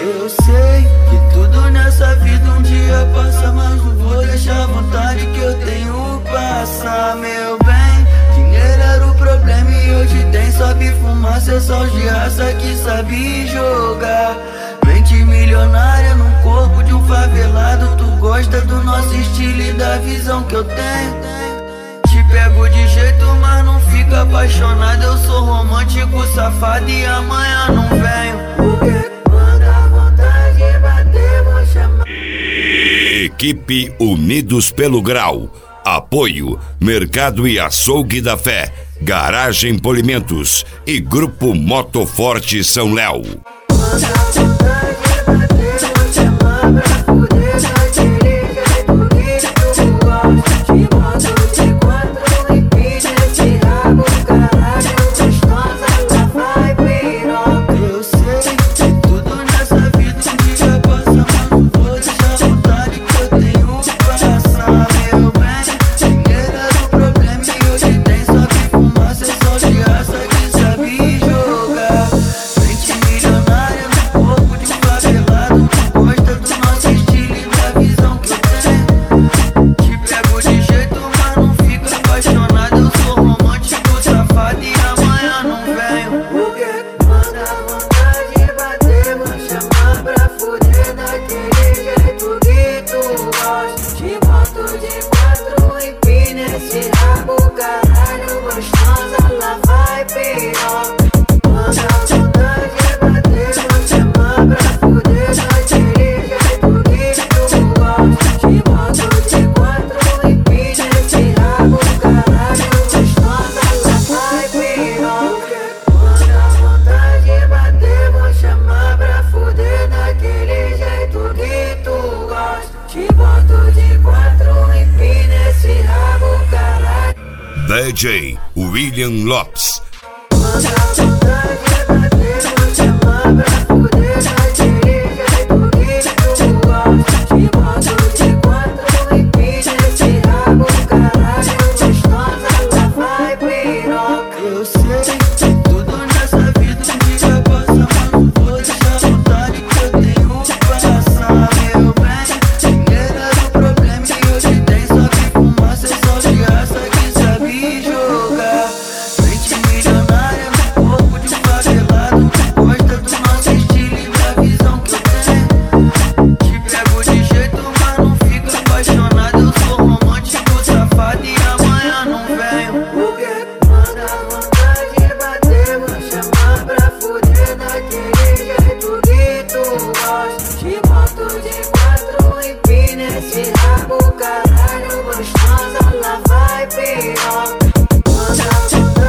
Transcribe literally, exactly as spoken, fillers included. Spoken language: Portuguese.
Eu sei que tudo nessa vida um dia passa, mas não vou deixar a vontade que eu tenho passar, meu bem. Dinheiro era o problema e hoje tem, sobe fumaça, é só os de raça que sabe jogar. Mente milionária no corpo de um favelado, tu gosta do nosso estilo e da visão que eu tenho. Te pego de jeito, mas não fica apaixonado. Eu sou romântico, safado e amanhã não venho. Porque quando a vontade bater, vou chamar. Equipe Unidos pelo Grau. Apoio Mercado e Açougue da Fé, Garagem Polimentos e Grupo Motoforte São Léo. D J William Lopes. Caralho, gostosa, lá vai pior.